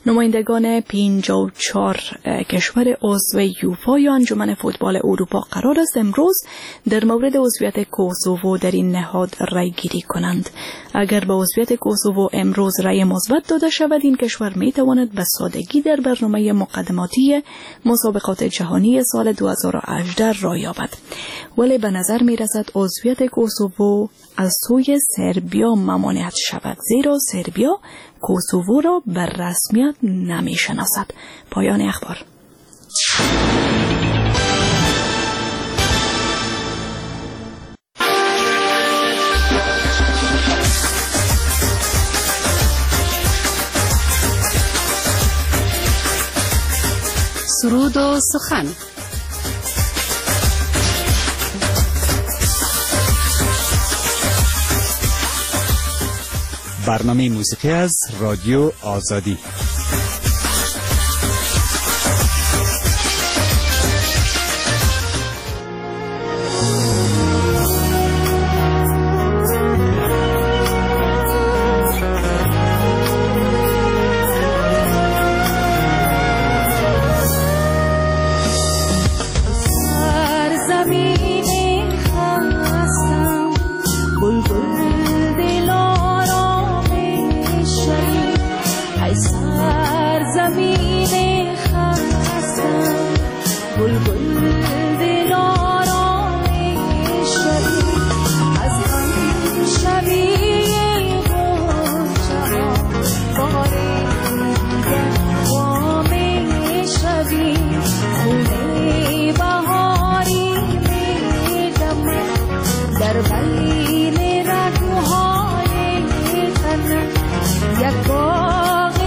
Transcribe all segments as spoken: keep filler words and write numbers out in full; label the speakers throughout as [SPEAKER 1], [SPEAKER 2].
[SPEAKER 1] نمایندگان پنجاه و چهار کشور عضو یوفا یا انجمن فوتبال اروپا قرار است امروز در مورد عضویت کوسوو در این نهاد رای گیری کنند. اگر به عضویت کوسوو امروز رای مثبت داده شود، این کشور می تواند به سادگی در برنامه مقدماتی مسابقات جهانی سال دو هزار و هجده رای یابد. ولی به نظر می رسد عضویت کوسوو از سوی سربیا ممانعت شود، زیرا سربیا کوسوو را به رسمیت نمی شناسد. پایان اخبار.
[SPEAKER 2] سرود و سخن.
[SPEAKER 3] برنامه موسیقی از رادیو آزادی.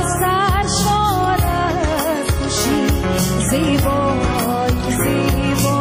[SPEAKER 4] زیبای زیبای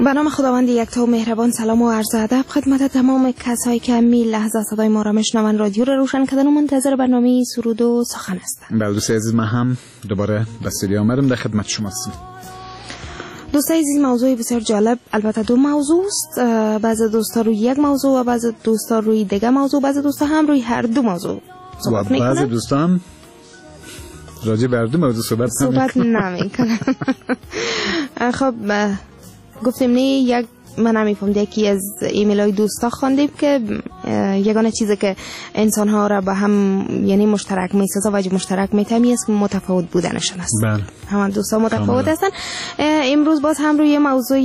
[SPEAKER 4] به نام خداوند یکتا و مهربان، سلام و عرض ادب خدمت تمام کسایی که می لحظه صدای ما را میشنوند. رادیو را روشن کردن و منتظر برنامه سرود و سخن هستند.
[SPEAKER 3] بله دوستای عزیز، من هم دوباره به استودیو آمدم، در خدمت شما هستم.
[SPEAKER 4] دوستای عزیز، موضوع بسیار جالب، البته دو موضوع است. بعضی دوستا روی یک موضوع و بعضی دوستا روی دیگه موضوع، بعضی دوستا هم روی هر دو موضوع صحبت میکنن. بعضی
[SPEAKER 3] دوستا هم راجع به هر دو موضوع صحبت
[SPEAKER 4] صحبت نمیکنن. خب گفتیم نه یک من نمیفهمم یکی از ایمیل های دوستا خواندیم که یگانه چیزی که انسان ها را به هم یعنی مشترک میسازه و وجه مشترک میتمی است متفاوت بودنشان است.
[SPEAKER 3] بله.
[SPEAKER 4] همه دوستا متفاوت هستن. امروز باز هم روی موضوع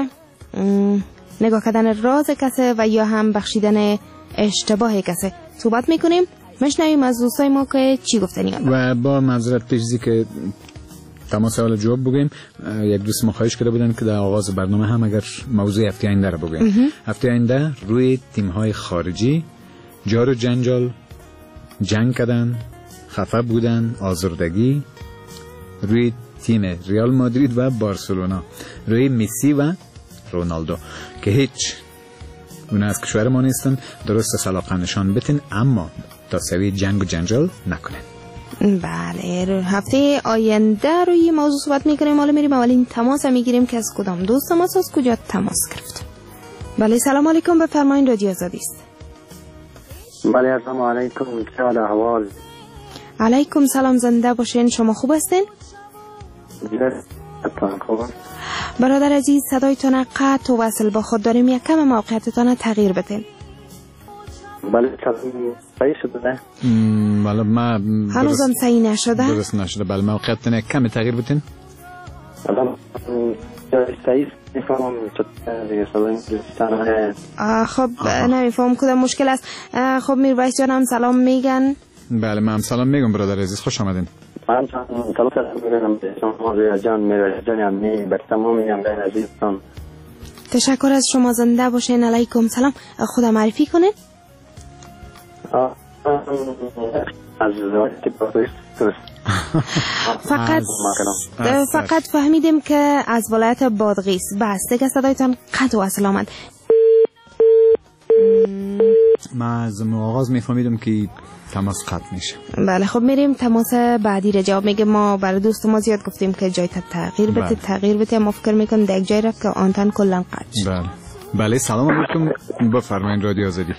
[SPEAKER 4] نگاه کردن راز کسی و یا هم بخشیدن اشتباه کسی صحبت میکنیم. مشنویم از دوستای ما که چی گفتنی هستن.
[SPEAKER 3] و با معذرت پیشی که تماس سوال جواب بگیم، یک دوست ما خواهش کرده بودن که در آغاز برنامه هم اگر موضوع هفته آینده رو بگیم. هفته آینده روی تیم‌های خارجی جار و جنجال، جنگ کردن، خفه بودن، آزردگی، روی تیم ریال مادرید و بارسلونا، روی مسی و رونالدو که هیچ اون از کشور ما نیستن، درست سلاقه نشان بتین اما تا سوی جنگ و جنجال نکنن.
[SPEAKER 4] بله، هفته آینده روی موضوع صحبت میکنیم. حالا میریم اولین تماس میگیریم که از کدام دوست ماست، از کجا تماس گرفت. بله سلام علیکم، بفرمایید، رادیو آزادی است.
[SPEAKER 5] بله سلام علیکم، چه احوال؟
[SPEAKER 4] علیکم سلام، زنده باشین. شما خوب هستین؟ برادر عزیز، صدایتان قطع و وصل با خود داریم، یک کم موقعیتتان تغییر بدین.
[SPEAKER 5] بله صحیح شده؟
[SPEAKER 3] بله ما
[SPEAKER 4] هنوزم صحیح نشده؟
[SPEAKER 3] درست نشده. بله موقعیتتان یک کم تغییر بدین.
[SPEAKER 5] صحیح نفهمم
[SPEAKER 4] خب نمیفهم کدام مشکل است. خب میرویس جان هم سلام میگن.
[SPEAKER 3] بله من هم سلام میگم برادر عزیز، خوش آمدین.
[SPEAKER 5] من سلام میگم به شما روی جان میرویس جان هم می بر تمام میگم به عزیزتان.
[SPEAKER 4] تشکر از شما، زنده باشین. علیکم سلام، خود معرفی کنین.
[SPEAKER 5] از
[SPEAKER 4] فقط فقط فهمیدیم که از ولایت بادغیس. بس دیگه صدایتان قطع و وصل آمد.
[SPEAKER 3] ما از آغاز میفهمیدم که تماس قطع میشه.
[SPEAKER 4] بله خب میریم تماس بعدی را جواب میگه. ما برای دوست ما زیاد گفتیم که جای تغییر بده تغییر بده، ما فکر میکنیم در یک جای رفت که آنتن کلا قطع.
[SPEAKER 3] بله بله سلام علیکم، بفرمایید رادیو آزادی.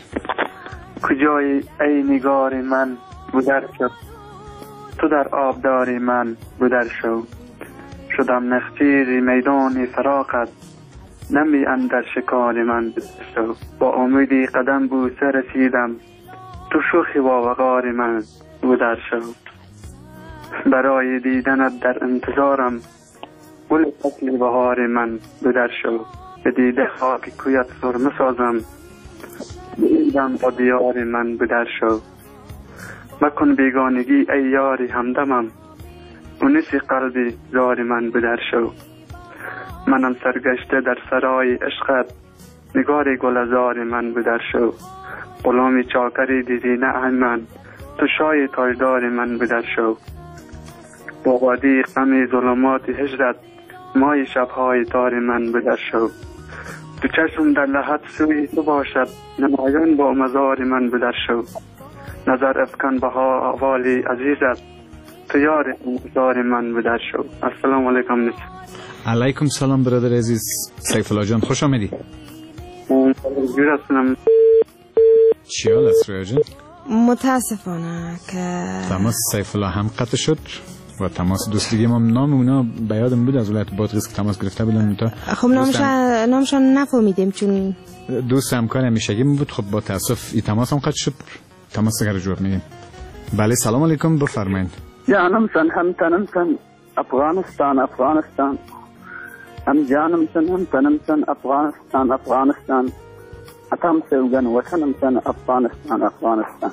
[SPEAKER 6] کجای ای نگار من گذر شد، تو در آبدار من گذر شو. شدم نخجیر میدان فراقت، نمی اندر شکار من شو. با امیدی قدم بوسه رسیدم، تو شوخی و وقار من گذر شو. برای دیدنت در انتظارم، گل فصل بهار من گذر شو. به دیده خاک کویت سرمه سازم، دیدم با دیار من بدر شو. مکن بیگانگی ای یاری همدمم، اونسی قلبی زار من بدر شو. منم سرگشته در سرای عشقت، نگار گلزار من بدر شو. غلامی چاکری دیدی نه من، تو شای تاجدار من بدر شو. با وادی غم ظلمات هجرت، مای شبهای تار من بدر شو. تو چشم در لحظت سوی تو باشد، نمایان با مزار من بدر شو. نظر افکن به احوالی عزیزت، تو یار انتظار من بدر شو. السلام علیکم. نصف
[SPEAKER 3] علیکم سلام برادر عزیز، سیف الله جان خوش آمدی.
[SPEAKER 6] جور هستم.
[SPEAKER 3] چی حال است رویا جان؟
[SPEAKER 4] متاسفانه که
[SPEAKER 3] تماس سیف الله هم قطع شد و تماس دوستگی ما نام اونا به یادم بود، از ولایت بادغیس که تماس گرفته بودن. تا
[SPEAKER 4] خب نامشان نامشان نفهمیدیم چون
[SPEAKER 3] دوست همکار همیشگی بود. خب با تاسف این تماس هم قطع شد. تماس دیگر جواب میگیم. بله سلام علیکم، بفرمایید.
[SPEAKER 7] جانم سن هم تنم سن افغانستان افغانستان هم جانم سن هم تنم سن افغانستان افغانستان اتم sevgen vatanım sen Afganistan Afganistan.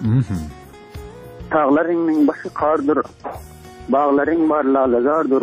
[SPEAKER 7] Tağların min başı kardır, bağların var laledardır,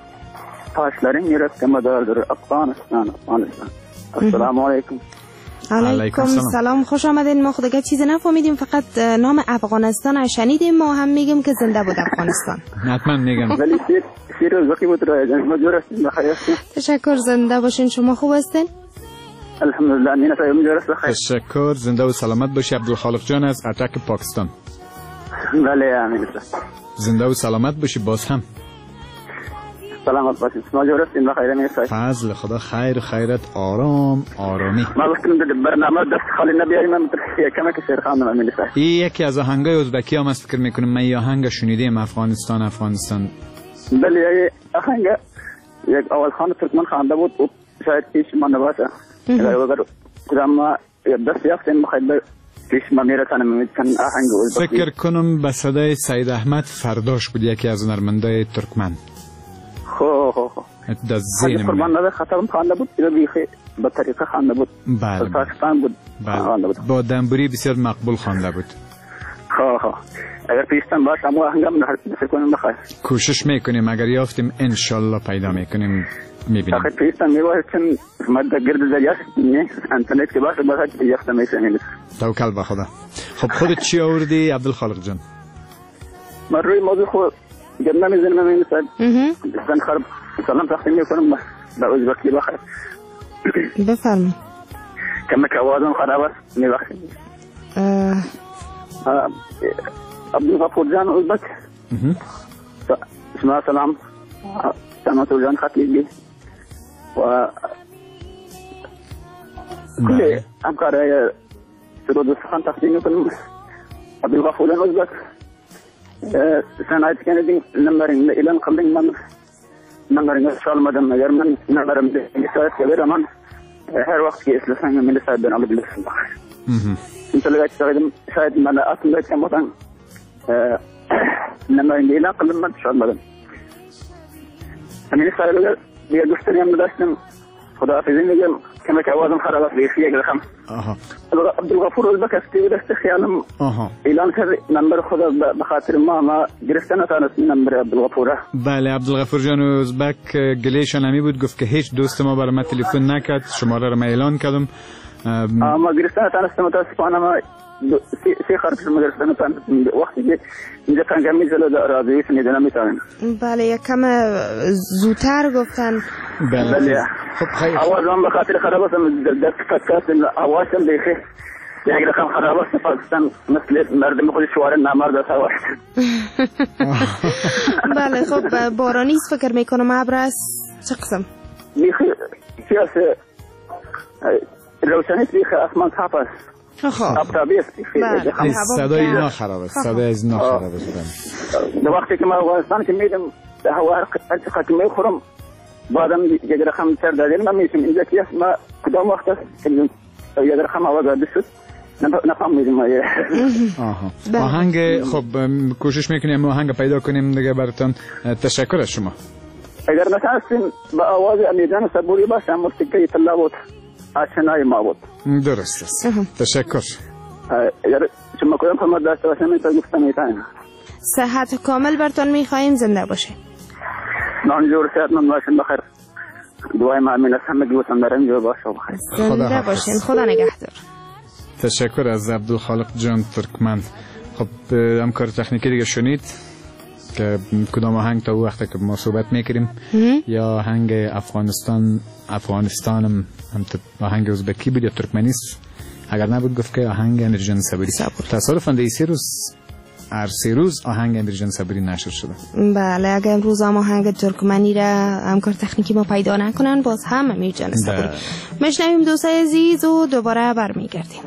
[SPEAKER 7] taşların yürekte medardır Afganistan Afganistan. Assalamu alaikum.
[SPEAKER 4] علیکم سلام، خوش آمدین. ما خودگه چیزی نفهمیدیم، فقط نام افغانستان شنیدیم. ما هم میگیم که زنده بود افغانستان.
[SPEAKER 3] حتما میگم.
[SPEAKER 7] ولی سیر سیر روزی بود رای جان، مجبور هستیم بخیر.
[SPEAKER 4] تشکر، زنده باشین. شما خوب هستین؟
[SPEAKER 7] الحمدلله. نینا صاحب مجبور است بخیر.
[SPEAKER 3] تشکر، زنده و سلامت باشی. عبدالخالق جان از اتک پاکستان.
[SPEAKER 7] بله امین.
[SPEAKER 3] زنده و سلامت باشی. باز هم
[SPEAKER 7] سلامت باشید. مجبور هستیم بخیر. امین صاحب.
[SPEAKER 3] فضل خدا خیر و خیرت، آرام آرامی.
[SPEAKER 7] ما گفتم در برنامه دست خالی نبیاریم. من کمک شعر خواندم امین صاحب.
[SPEAKER 3] این یکی از آهنگای ازبکی هم است، فکر میکنم من این آهنگ شنیدم. افغانستان افغانستان.
[SPEAKER 7] بله آهنگ یک اول خان ترکمن خوانده بود، شاید پیش ما نباشه. اگر ما دست یافتیم بخیر پیش ما میرسانم. میتونم آهنگ ازبکی.
[SPEAKER 3] فکر کنم به صدای سید احمد فرداش بود، یکی از هنرمندای ترکمن.
[SPEAKER 7] خو خو خو
[SPEAKER 3] در ذهن من
[SPEAKER 7] فرمان خطرم خوانده بود، یا بیخی به طریقه خوانده بود.
[SPEAKER 3] بله
[SPEAKER 7] پاکستان بود.
[SPEAKER 3] بله بود. با دنبوری بسیار مقبول خوانده بود.
[SPEAKER 7] خو خو اگر پیشتن باشه اما آهنگم نفر کنیم بخیر.
[SPEAKER 3] کوشش میکنیم، اگر یافتیم انشالله پیدا میکنیم میبینیم.
[SPEAKER 7] آخه پیشتن میباید چون مدد گرد دریاست نه انترنت که باشه باید یافته میشنید.
[SPEAKER 3] توکل به خدا. خب خودت چی آوردی عبدالخالق جان؟
[SPEAKER 7] من روی موضوع خود گرد نمیزنم امین صاحب. زن خرب سلام تقسیم میکنم به ازبکی بخیر.
[SPEAKER 4] بفرمایید.
[SPEAKER 7] کمک آوازم خراب است میبخشید. عبدالغفور جان ازبک. شما سلام. سلامت جان خطیبی و کل همکارای سرود و سخن تقسیم میکنم. عبدالغفور جان ازبک سنایت کندیم نمبرین ایلان قبلین من نمبرین سال مدام اگر من نمبرم سایت کبیر من هر وقت که اسلسان من سایت بین علی بلسان بخیر. انتو شاید شاید من اصلا باید کم بودن نمبرین ایلان قبلین من شاید مدام امین سایت بگر بیا دوستانی هم داشتم خدا حافظی میگم کمک آوازم خراب است بیخی یک رقم. عبدالغفور ازبک استی دست خیالم اعلان کرد نمبر خدا بخاطر ما ما گرفتن نتانست نمبر عبدالغفوره.
[SPEAKER 3] بله عبدالغفور جان ازبک گلیشان همی بود، گفت که هیچ دوست ما برای ما تلفن نکرد، شماره رو ما اعلان کردم.
[SPEAKER 7] ما گرفتن نتانست متاسفانه ما سی خرفش ما گرفتن نتانست وقتی که اینجا تنگه میزلو راضی شنیده نمیتونیم.
[SPEAKER 4] بله یکم زودتر گفتن.
[SPEAKER 7] بله آوازم بخاطر خراب است دست فکاست آوازم دیخی یک رقم خراب است. پاکستان مثل مردم خود شوار نامرد است آواز.
[SPEAKER 4] بله خب بارانی است فکر میکنم ابر است چه قسم؟
[SPEAKER 7] دیخی سیاس روشنی دیخی آسمان صاف است. آفتابی است.
[SPEAKER 3] صدای اینا خراب است. صدای از اینا خراب است.
[SPEAKER 7] در وقتی که ما افغانستان که میدم هوا هر چقدر که میخورم بعدم یک رقم تر دادیم نمیشم. اینجا که ما کدام وقت است یک رقم آواز داده شد نفهمیدیم.
[SPEAKER 3] آها آهنگ خب کوشش میکنیم آهنگ پیدا کنیم دیگه براتون. تشکر از شما.
[SPEAKER 7] اگر نتونستیم با آواز امیرجان صبوری باشه موسیقی طلا بود آشنای ما بود.
[SPEAKER 3] درست است. تشکر.
[SPEAKER 7] اگر شما کدام فرماد داشته باشیم میتونم گفتم میتونم.
[SPEAKER 4] صحت کامل براتون میخوایم، زنده باشین.
[SPEAKER 7] نانجور صحت من باشین بخیر. دعای ما امین است همه گوتم در اینجا باشه بخیر.
[SPEAKER 4] زنده باشین. خدا نگهدار.
[SPEAKER 3] تشکر از عبدالخالق جان ترکمن. خب همکار تکنیکی دیگه شنید که کدام آهنگ تا وقتی که ما صحبت میکریم یا آهنگ افغانستان افغانستانم هم آهنگ ازبکی بود یا ترکمنیست. اگر نبود گفت که آهنگ امیرجان صبوری. تصادفاً در سه روز هر سه روز آهنگ امیرجان صبوری نشر شده.
[SPEAKER 4] بله اگر امروز هم آهنگ ترکمنی را همکار تکنیکی ما پیدا نکنن باز هم امیرجان صبوری. میشنویم دوستای عزیز و دوباره برمیگردیم.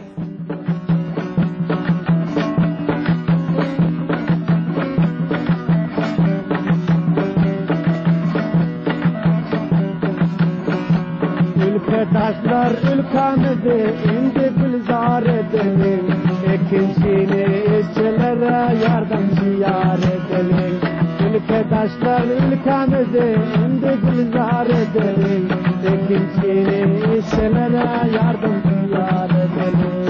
[SPEAKER 8] taşlar ülkemizde indi gülzar edelim. Ekincini işçilere yardımcı yar edelim. Ülketaşlar ülkemizde indi gülzar edelim. Ekincini işçilere yardımcı yar edelim.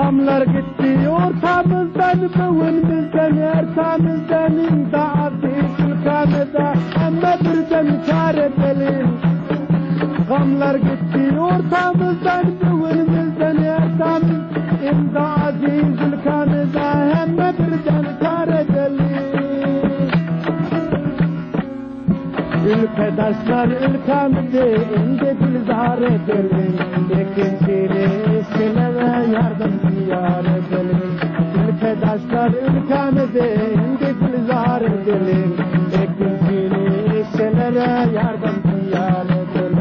[SPEAKER 8] gamlar gitti ortamızdan bugünümüzden ertamızdan imdadı ülkemizde ama birden kar edelim. Gamlar gitti ortamızdan bugünümüzden ertamız imdadı ülkemizde ama birden kar edelim. Ülkedaşlar ülkemizi indi gülzar edelim. Ekincili işçilere yardımcılar edelim. Ülkedaşlar ülkemizi indi gülzar edelim. Ekincili işçilere yardımcılar edelim.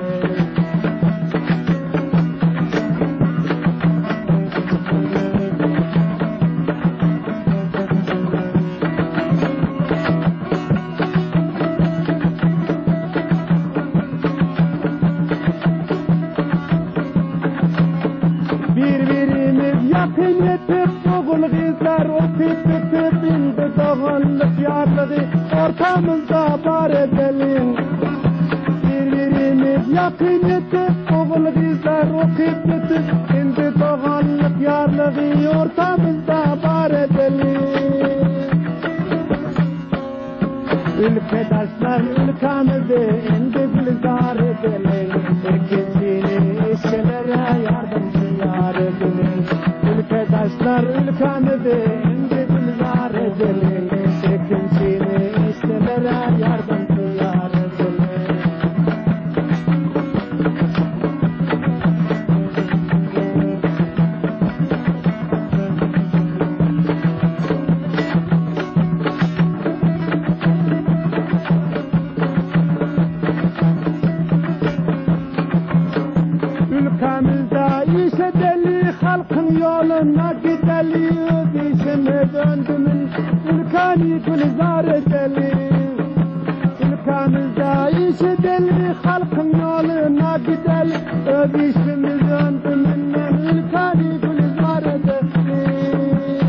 [SPEAKER 8] Ortamızda var edelim. Birbirimiz yakın etip oğul bizler okuyup bitip şimdi doğanlık yarlığı ortamızda var edelim. Ülkedaşlar ülkemizi indi gülzar edelim. Ekincili işçilere yardımcılar edelim. Ülkedaşlar ülkemizi indi gülzar edelim. Ekincili işçilere yardımcılar edelim. Ülkemizde işe deli halkın yoluna gidelim. İşime döndümün ülkeni gülzar edelim. Ülkemizde işe deli halkın yoluna gidelim. İşime döndümün ülkeni gülzar edelim.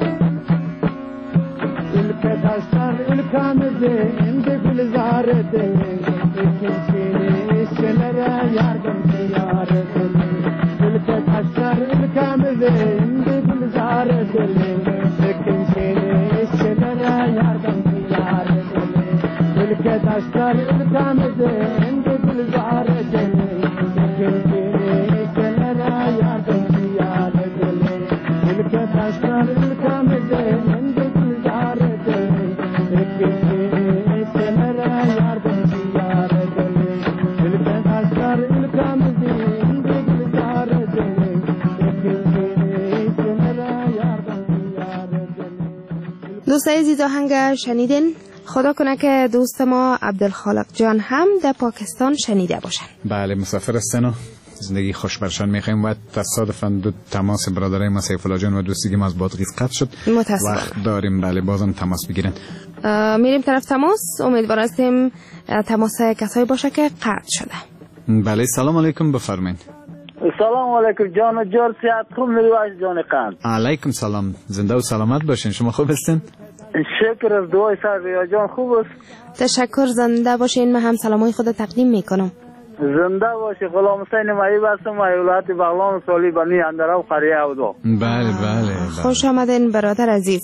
[SPEAKER 8] Ülkedaşlar ülkemizi indi gülzar edelim. İkincili işçilere yardımcılar edelim. Ülkedaşlar ülkemizi indi gülzar edelim. İkincili işçilere yardımcılar edelim. Ülkedaşlar ülkemizi indi gülzar edelim. İkincili işçilere yardımcılar edelim. Ülkedaşlar ülkemizi indi gülzar edelim. İkincili işçilere yardımcılar edelim. Ülkedaşlar ülkemizi indi gülzar edelim. İkincili işçilere yardımcılar edelim.
[SPEAKER 4] دوستای عزیز آهنگ شنیدین. خدا کنه که دوست ما عبدالخالق جان هم در پاکستان شنیده باشن.
[SPEAKER 3] بله مسافر هستن و زندگی خوش برشان میخوایم و تصادفاً دو تماس برادرای ما سیف الله جان و دوستگی ما از بادغیس قطع شد.
[SPEAKER 4] متاسفم.
[SPEAKER 3] وقت داریم بله بازم تماس بگیرن.
[SPEAKER 4] میریم طرف تماس. امیدوار هستیم تماس کسایی باشه که قطع شده.
[SPEAKER 3] بله سلام علیکم بفرمایید.
[SPEAKER 7] سلام علیکم جان و جور سیاد خوب میرویش جان قند.
[SPEAKER 3] علیکم سلام زنده و سلامت باشین. شما خوب هستین؟
[SPEAKER 7] شکر از دعای سر ریا جان خوب است.
[SPEAKER 4] تشکر زنده باشین. من هم سلامای خود تقدیم میکنم.
[SPEAKER 7] زنده باشی. غلام حسین مایی بستم ایالات بغلان سالی بنی اندرا و قریه او دو.
[SPEAKER 3] بله بله.
[SPEAKER 4] خوش آمدین برادر عزیز.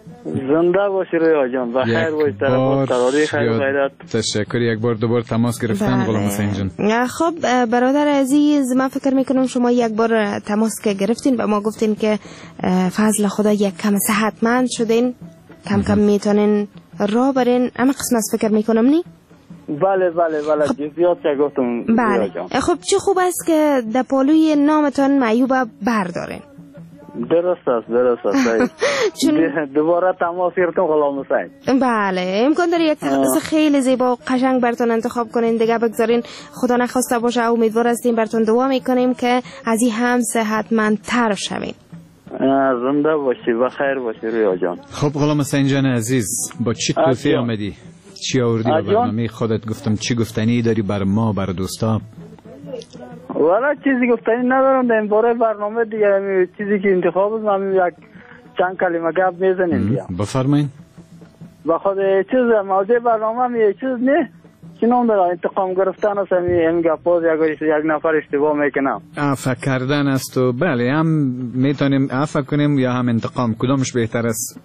[SPEAKER 7] زنده باشی ریا جان. بخیر باش طرف تراری خیر غیرت.
[SPEAKER 3] تشکر. یک بار دوبار تماس گرفتن غلام حسین جان.
[SPEAKER 4] خب برادر عزیز من فکر میکنم شما یک بار تماس که گرفتین و ما گفتین که فضل خدا یک کم صحتمند شدین. کم کم میتونین راه برین. اما قسمت فکر میکنم نی؟
[SPEAKER 7] بله بله بله خب جزیات چه گفتم.
[SPEAKER 4] بله خب چه خوب است که در پالوی نامتان معیوب بردارین.
[SPEAKER 7] درست است درست است. چون دوباره تماس گرفتم غلام حسین.
[SPEAKER 4] بله امکان داره یک تخصص خیلی زیبا و قشنگ براتون انتخاب کنین دیگه بگذارین. خدا نخواسته باشه امیدوار هستیم براتون دعا میکنیم که از این هم صحتمندتر شوین.
[SPEAKER 7] زنده باشی و خیر باشی رویا جان.
[SPEAKER 3] خب غلام حسین جان عزیز با چی توفی آمدی؟ چی آوردی به برنامه خودت؟ گفتم چی گفتنی داری بر ما بر دوستا؟
[SPEAKER 7] والا چیزی گفتنی ندارم در این باره برنامه دیگه. چیزی که انتخاب است من یک چند کلمه گپ میزنیم دیگه.
[SPEAKER 3] بفرمایید.
[SPEAKER 7] با خود چیز موضوع برنامه می چیز نه
[SPEAKER 5] چنان در انتقام گرفتن است این گپاز یک یک نفر اشتباه میکنه.
[SPEAKER 3] عفو کردن است و بله هم میتونیم عفو کنیم یا هم انتقام، کدامش بهتر است؟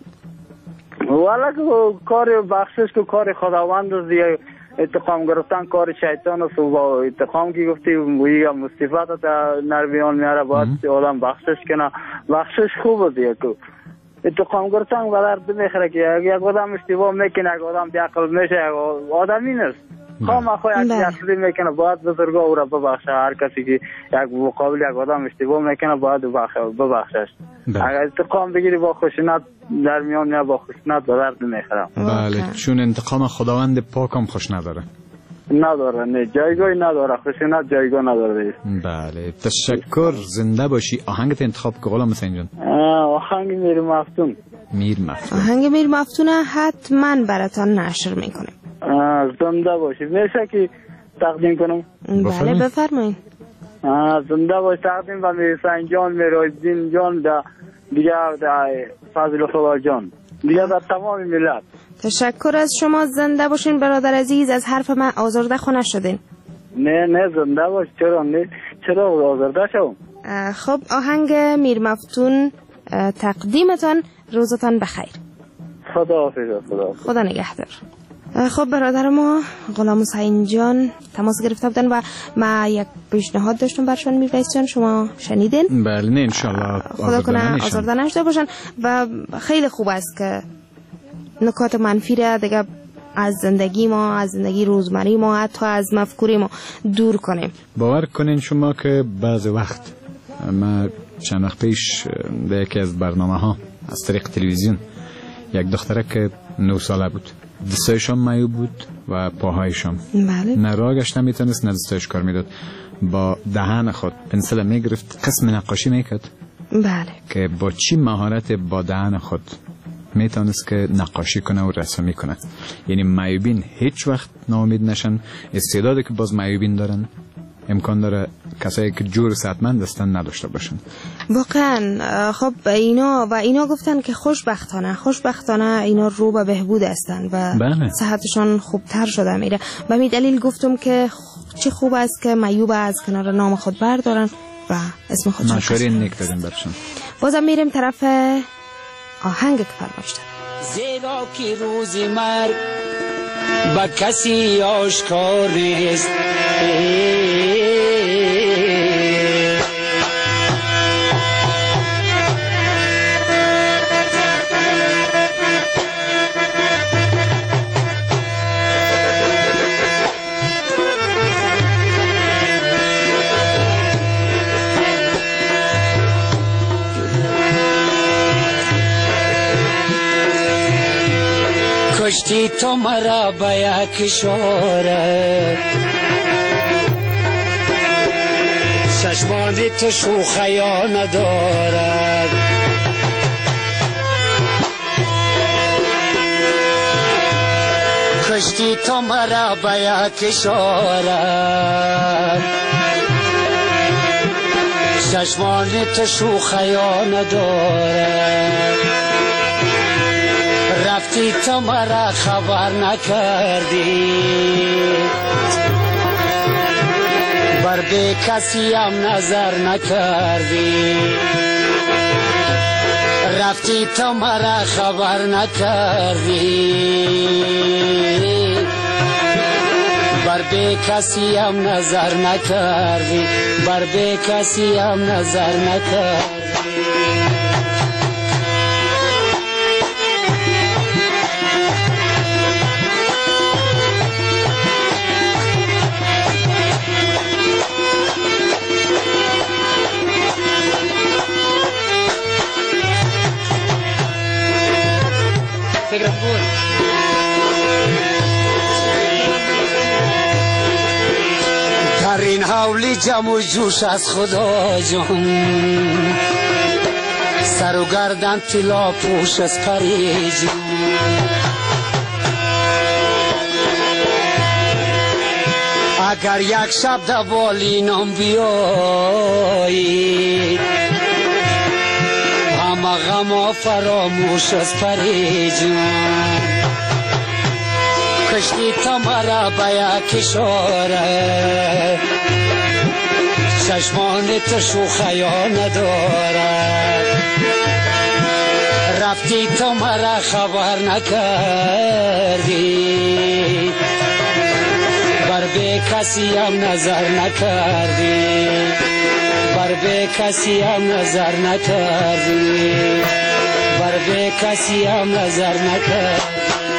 [SPEAKER 5] والا کار بخشش که کار خداوند است دیگه، انتقام گرفتن کار شیطان است و با انتقام کی گفتی میگه مصیبت تا نرمیان میاره باید آدم بخشش کنه. بخشش خوب است دیگه، انتقام گرفتن به درد نمیخوره که یک آدم اشتباه میکنه، یک آدم بی عقل میشه، آدمی نیست. خام خو یک عقلی میکنه باید بزرگا او را ببخشه. هر کسی که یک مقابل یک آدم اشتباه میکنه باید ببخشش. اگر انتقام بگیری با خشونت در میان یا با خشونت به درد نمیخوره.
[SPEAKER 3] بله چون انتقام خداوند پاک هم خوش نداره.
[SPEAKER 5] نداره، نه جایگاهی نداره، خشونت جایگاه نداره.
[SPEAKER 3] بله تشکر، زنده باشی. آهنگت انتخاب که غلام حسین جان؟
[SPEAKER 5] آهنگ میر مفتون.
[SPEAKER 3] میر مفتون
[SPEAKER 4] آهنگ میر مفتون حتما براتان نشر میکنیم.
[SPEAKER 5] زنده باشی. میشه که تقدیم کنم؟
[SPEAKER 4] بله بفرمایید.
[SPEAKER 5] زنده باش. تقدیم و میر حسین جان، میر الدین جان، دیگه فضل خدا جان، دیگه در تمام ملت.
[SPEAKER 4] تشکر از شما، زنده باشین برادر عزیز. از حرف من آزرده خو نشدین؟
[SPEAKER 5] نه نه زنده باش. چرا نه؟ چرا آزرده شو؟
[SPEAKER 4] خب آهنگ میر مفتون تقدیمتان. روزتان بخیر.
[SPEAKER 5] خدا حافظ. خدا
[SPEAKER 4] خدا نگهدار. خب برادر ما غلام حسین جان تماس گرفته بودن و ما یک پیشنهاد داشتم برشان. میر رئیس جان شما شنیدین؟
[SPEAKER 3] بله نه انشالله
[SPEAKER 4] خدا کنه آزرده نشده باشن و خیلی خوب است که نکات منفی را دیگه از زندگی ما، از زندگی روزمره ما، حتی از مفکوری ما دور کنیم.
[SPEAKER 3] باور کنین شما که بعض وقت ما چند وقت پیش در یکی از برنامه ها از طریق تلویزیون یک دختره که نه ساله بود، دستایشان معیوب بود و پاهایشان
[SPEAKER 4] بله
[SPEAKER 3] نه راه گشت نمیتونست نه دستایش کار میداد. با دهان خود پنسل میگرفت قسم نقاشی میکرد.
[SPEAKER 4] بله
[SPEAKER 3] که با چی مهارت با دهان خود میتونست که نقاشی کنه و رسمی کنه. یعنی معیوبین هیچ وقت ناامید نشن. استعدادی که باز معیوبین دارن امکان داره کسایی که جور صحتمند هستن نداشته باشن.
[SPEAKER 4] واقعا. خب اینا و اینا گفتن که خوشبختانه خوشبختانه اینا رو به بهبود هستن و
[SPEAKER 3] بله.
[SPEAKER 4] صحتشان خوبتر شده میره. به می دلیل گفتم که چه خوب است که معیوب از کنار نام خود بردارن و اسم خودشون
[SPEAKER 3] مشوره نیک دادن برشون.
[SPEAKER 4] بازم میریم طرف آهنگ که فرمایشتن.
[SPEAKER 9] زیرا که روزی مرگ با کسی آشکار نیست، کشتی تو مرا به یک اشاره، چشمان تو شوخیا ندارد، کشتی تو مرا به یک اشاره، چشمان تو شوخیا ندارد، رفتی تو مرا خبر نکردی، بر به کسی هم نظر نکردی، رفتی تو مرا خبر نکردی، بر به کسی هم نظر نکردی، بر به کسی هم نظر نکردی. در این حولی جمع و جوش از خدا جان، سر و گردن طلا پوش از پری جان، اگر یک شب در بالینم بیایی، همه غم فراموش از پری جان، کشتی تو مرا به یک اشاره چشمان تو شوخیا ندارد رفتی تو مرا خبر نکردی بر به کسی هم نظر نکردی بر به کسی هم نظر نکردی بر به کسی هم نظر نکردی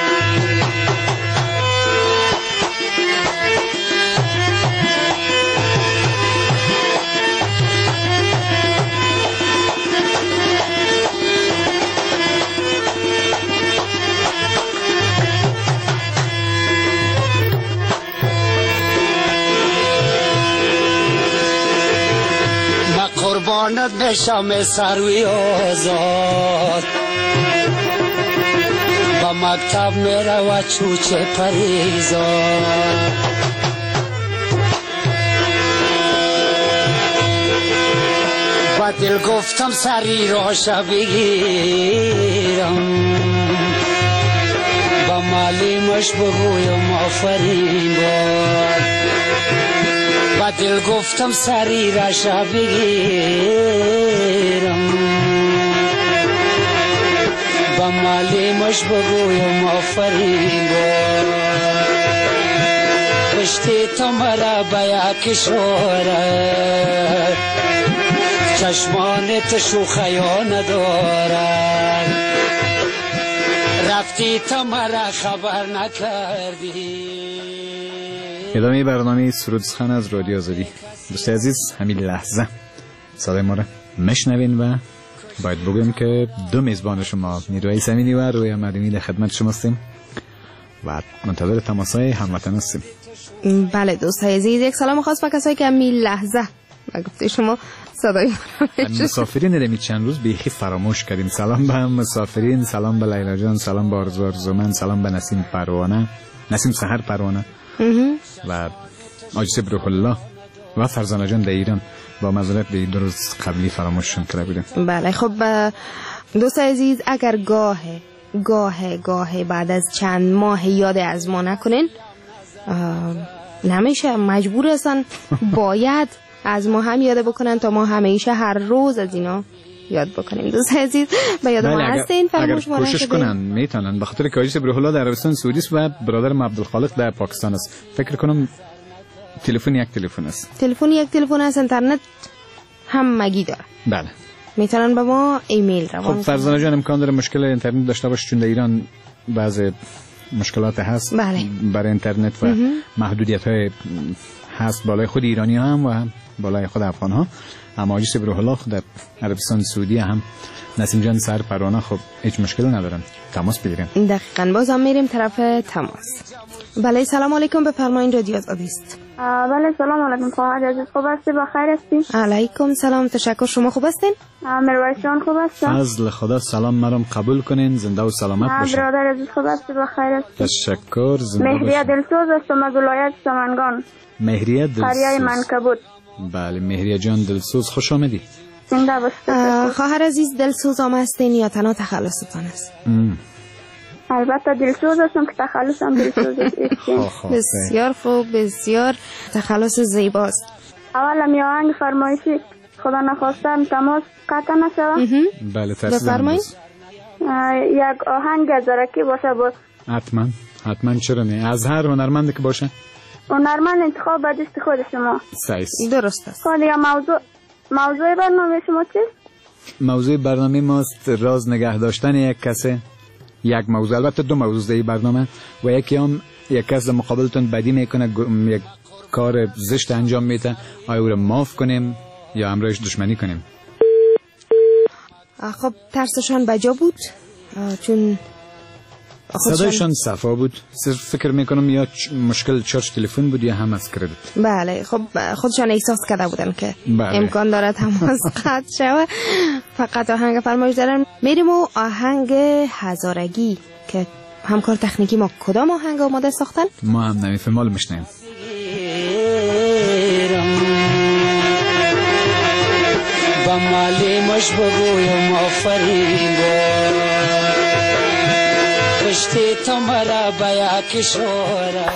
[SPEAKER 9] قربانت بشم سروی آزاد با مکتب میره و چوچه پریزاد با دل گفتم سری راشه بگیرم با معلمش بگویم آفرین باد با دل گفتم سری راشه بگیرم با معلمش بگویم آفرین باد کشتی تو مرا به یک اشاره چشمان تو شوخیا ندارد رفتی تو مرا خبر نکردی.
[SPEAKER 3] ادامه برنامه سرود سخن از رادیو آزادی. دوست عزیز همین لحظه صدای ما را مشنوین و باید بگویم که دو میزبان شما نیروی سمینی و روی مدنی در خدمت شما هستیم و منتظر تماسهای هموطن هستیم.
[SPEAKER 4] بله دوست عزیز یک سلام خاص به کسایی که همین لحظه و گفته شما صدای
[SPEAKER 3] مسافرین نمی چند روز بیخی فراموش کردیم. سلام به هم مسافرین، سلام به لیلا جان، سلام به آرزو آرزومند، سلام به نسیم پروانه، نسیم سحر پروانه و آجیس بروح الله و فرزانه جان در ایران. با معذرت به دو روز قبلی فراموششون کرده بودیم.
[SPEAKER 4] بله خب دوست عزیز اگر گاه گاه گاه بعد از چند ماه یاد از ما نکنین نمیشه، مجبور هستن باید از ما هم یاد بکنن تا ما همیشه هر روز از اینا یاد بکنیم. دوست عزیز به یاد ما هستین فراموش
[SPEAKER 3] اگر کوشش کنن میتونن، به خاطر که آجیس بروح الله در عربستان سعودی است و برادرم عبدالخالق در پاکستان است. فکر کنم تلفن یک تلفن است.
[SPEAKER 4] تلفن یک تلفن است. اینترنت هم مگی داره.
[SPEAKER 3] بله.
[SPEAKER 4] میتونن به ما ایمیل روان.
[SPEAKER 3] خب فرزانه جان امکان داره مشکل اینترنت داشته باشه چون در ایران بعض مشکلات هست.
[SPEAKER 4] بله.
[SPEAKER 3] برای اینترنت و محدودیت های هست بالای خود ایرانی ها هم و هم بالای خود افغان ها. اما آجیس بروح الله در عربستان سعودی هم نسیم جان سر پروانه خب هیچ مشکلی ندارن. تماس بگیریم.
[SPEAKER 4] دقیقاً باز هم میریم طرف تماس. بله سلام علیکم، بفرمایید رادیو آزادی است.
[SPEAKER 10] بله سلام علیکم خواهر عزیز، خوب هستی؟ بخیر هستی؟
[SPEAKER 4] علیکم سلام، تشکر. شما خوب هستین؟
[SPEAKER 10] مروایش جان خوب هستن؟
[SPEAKER 3] فضل خدا سلام مرام قبول کنین، زنده و سلامت باشین.
[SPEAKER 10] برادر عزیز خوب هستی؟ بخیر هستی؟
[SPEAKER 3] تشکر، زنده باشین.
[SPEAKER 10] مهریه دلسوز هستم از ولایت سمنگان.
[SPEAKER 3] مهریه دلسوز،
[SPEAKER 10] قریه منکبوت.
[SPEAKER 3] بله مهریه جان دلسوز، خوش آمدی.
[SPEAKER 10] زنده باشید.
[SPEAKER 4] خواهر عزیز دلسوز هم هستین یا تنها تخلصتان است؟
[SPEAKER 10] البته دلسوز هستم که تخلصم دلسوز است.
[SPEAKER 4] بسیار خوب، بسیار تخلص زیباست.
[SPEAKER 10] اولا می آهنگ فرمایشی خدا نخواستم تماس قطع نشوم.
[SPEAKER 3] بله ترسیدم.
[SPEAKER 10] یک آهنگ زرکی باشه با
[SPEAKER 3] حتما حتما چرا نه، از هر هنرمندی که باشه.
[SPEAKER 10] هنرمند انتخاب به دست خود شما.
[SPEAKER 3] صحیح
[SPEAKER 4] درست است.
[SPEAKER 10] خود یا موضوع موضوع برنامه شما چیست؟
[SPEAKER 3] موضوع برنامه ماست راز نگه داشتن یک کسه. یک موضوع، البته دو موضوع در برنامه و یکی هم یک کس در مقابلتون بدی میکنه، یک کار زشت انجام میده، آیا او رو معاف کنیم یا همراهش دشمنی کنیم؟
[SPEAKER 4] خب ترسشان بجا بود چون
[SPEAKER 3] صدایشان صفا بود. صرف فکر میکنم یا مشکل چارج تلفن بود یا هم از کردیت.
[SPEAKER 4] بله خب خودشان احساس کرده بودن که
[SPEAKER 3] بله.
[SPEAKER 4] امکان داره تماس قطع شود. فقط آهنگ فرمایش دارن. میریم و آهنگ هزارگی که همکار تکنیکی ما کدام آهنگ آماده ساختن؟
[SPEAKER 3] ما هم نمیفهم، مال میشنیم.
[SPEAKER 9] با معلمش بگویم آفرین باد خشتی تو مرا به یک شوره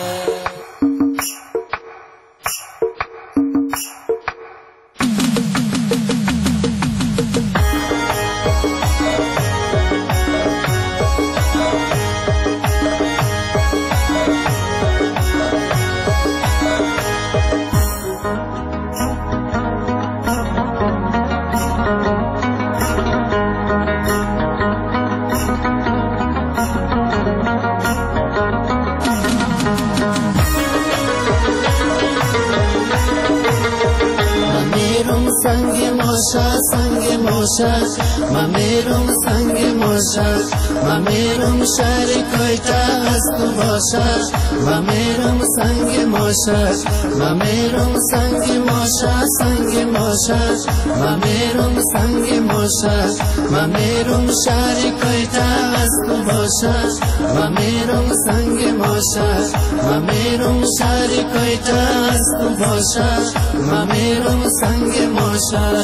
[SPEAKER 11] سنگ موشا ما میرم سنگ موشا ما میرم شهر کویتا است تو باشا ما میرم سنگ موشا ما میرم سنگ موشا سنگ موشا ما میرم سنگ موشا ما میرم شهر کویتا است تو باشا ما میرم سنگ موشا ما میرم شهر کویتا است تو باشا ما میرم سنگ موشا